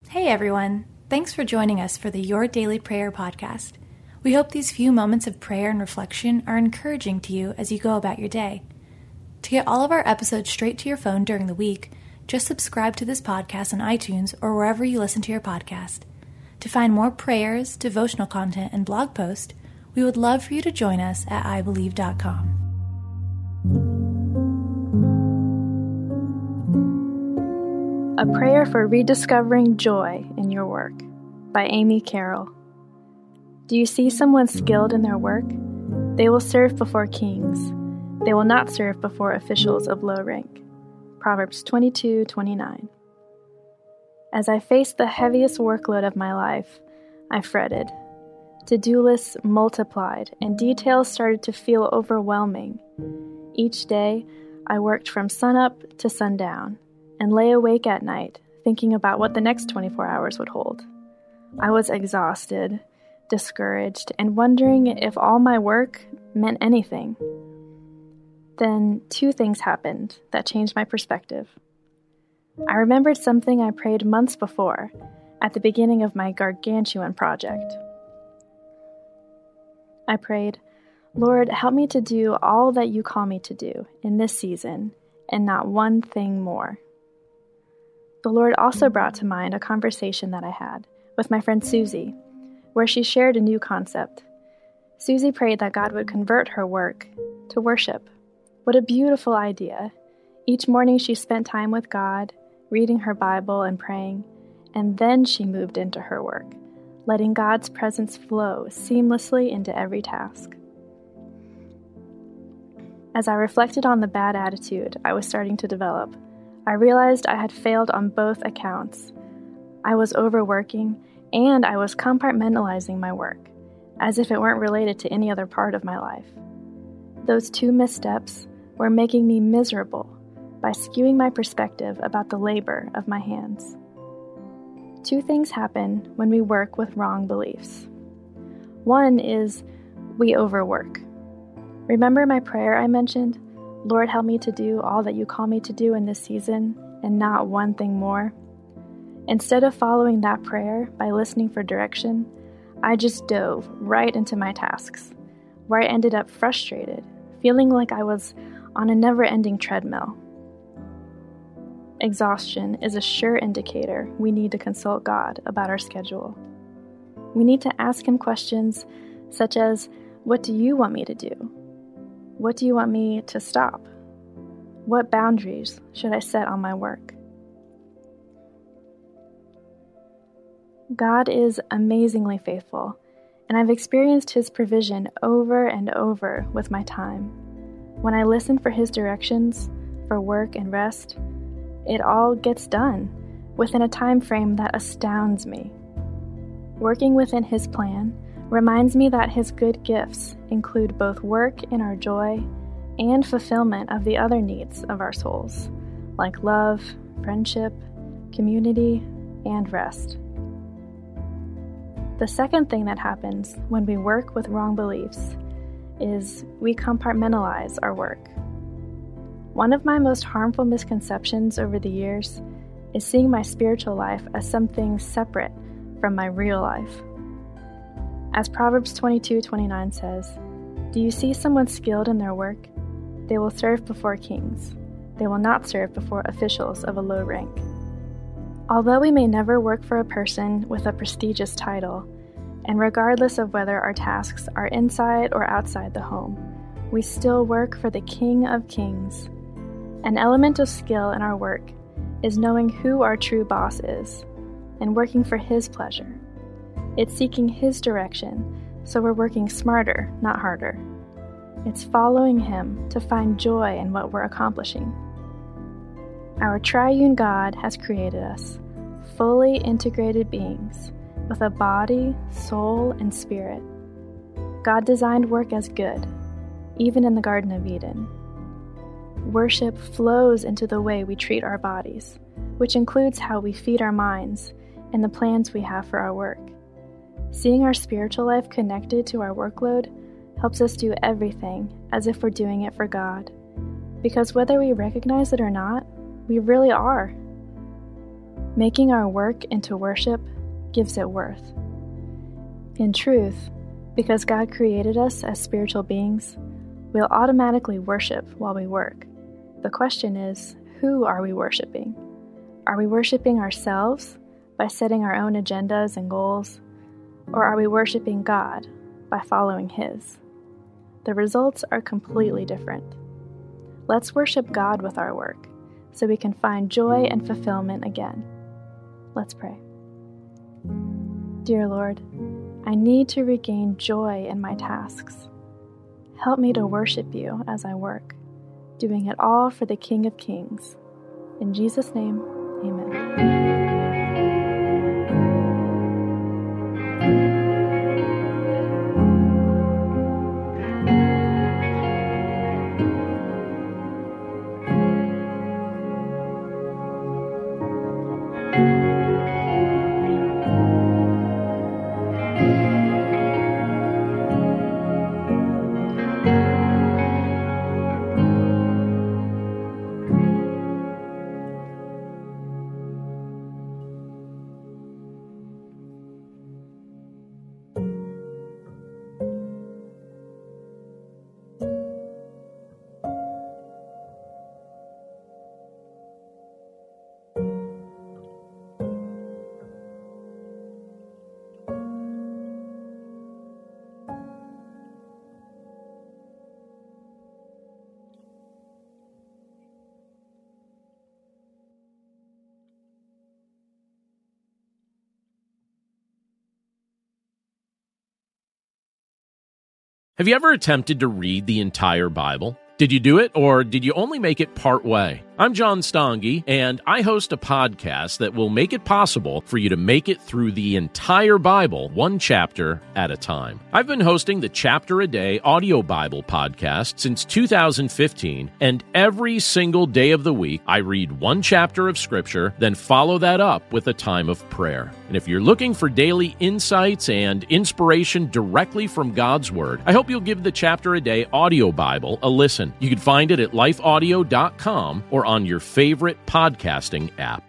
Hey everyone, thanks for joining us for the Your Daily Prayer podcast. We hope these few moments of prayer and reflection are encouraging to you as you go about your day. To get all of our episodes straight to your phone during the week, just subscribe to this podcast on iTunes or wherever you listen to your podcast. To find more prayers, devotional content, and blog posts, we would love for you to join us at ibelieve.com. A Prayer for Rediscovering Joy in Your Work by Amy Carroll. Do you see someone skilled in their work? They will serve before kings. They will not serve before officials of low rank. Proverbs 22:29. As I faced the heaviest workload of my life, I fretted. To-do lists multiplied, and details started to feel overwhelming. Each day, I worked from sunup to sundown, and lay awake at night, thinking about what the next 24 hours would hold. I was exhausted, discouraged, and wondering if all my work meant anything. Then 2 things happened that changed my perspective. I remembered something I prayed months before, at the beginning of my gargantuan project. I prayed, "Lord, help me to do all that you call me to do in this season, and not one thing more." The Lord also brought to mind a conversation that I had with my friend Susie, where she shared a new concept. Susie prayed that God would convert her work to worship. What a beautiful idea. Each morning she spent time with God, reading her Bible and praying, and then she moved into her work, letting God's presence flow seamlessly into every task. As I reflected on the bad attitude I was starting to develop, I realized I had failed on both accounts. I was overworking, and I was compartmentalizing my work, as if it weren't related to any other part of my life. Those 2 missteps were making me miserable by skewing my perspective about the labor of my hands. 2 things happen when we work with wrong beliefs. One is we overwork. Remember my prayer I mentioned? Lord, help me to do all that you call me to do in this season, and not one thing more. Instead of following that prayer by listening for direction, I just dove right into my tasks, where I ended up frustrated, feeling like I was on a never-ending treadmill. Exhaustion is a sure indicator we need to consult God about our schedule. We need to ask Him questions such as, what do you want me to do? What do you want me to stop? What boundaries should I set on my work? God is amazingly faithful, and I've experienced His provision over and over with my time. When I listen for His directions for work and rest, it all gets done within a time frame that astounds me. Working within His plan reminds me that His good gifts include both work in our joy and fulfillment of the other needs of our souls, like love, friendship, community, and rest. The second thing that happens when we work with wrong beliefs is we compartmentalize our work. One of my most harmful misconceptions over the years is seeing my spiritual life as something separate from my real life. As Proverbs 22:29 says, "Do you see someone skilled in their work? They will serve before kings. They will not serve before officials of a low rank." Although we may never work for a person with a prestigious title, and regardless of whether our tasks are inside or outside the home, we still work for the King of Kings. An element of skill in our work is knowing who our true boss is and working for His pleasure. It's seeking His direction, so we're working smarter, not harder. It's following Him to find joy in what we're accomplishing. Our triune God has created us, fully integrated beings, with a body, soul, and spirit. God designed work as good, even in the Garden of Eden. Worship flows into the way we treat our bodies, which includes how we feed our minds and the plans we have for our work. Seeing our spiritual life connected to our workload helps us do everything as if we're doing it for God, because whether we recognize it or not, we really are. Making our work into worship gives it worth. In truth, because God created us as spiritual beings, we'll automatically worship while we work. The question is, who are we worshiping? Are we worshiping ourselves by setting our own agendas and goals? Or are we worshiping God by following His? The results are completely different. Let's worship God with our work so we can find joy and fulfillment again. Let's pray. Dear Lord, I need to regain joy in my tasks. Help me to worship You as I work, doing it all for the King of Kings. In Jesus' name, amen. Have you ever attempted to read the entire Bible? Did you do it, or did you only make it part way? I'm John Stange, and I host a podcast that will make it possible for you to make it through the entire Bible, one chapter at a time. I've been hosting the Chapter a Day audio Bible podcast since 2015, and every single day of the week, I read one chapter of Scripture, then follow that up with a time of prayer. And if you're looking for daily insights and inspiration directly from God's Word, I hope you'll give the Chapter a Day audio Bible a listen. You can find it at lifeaudio.com or on your favorite podcasting app.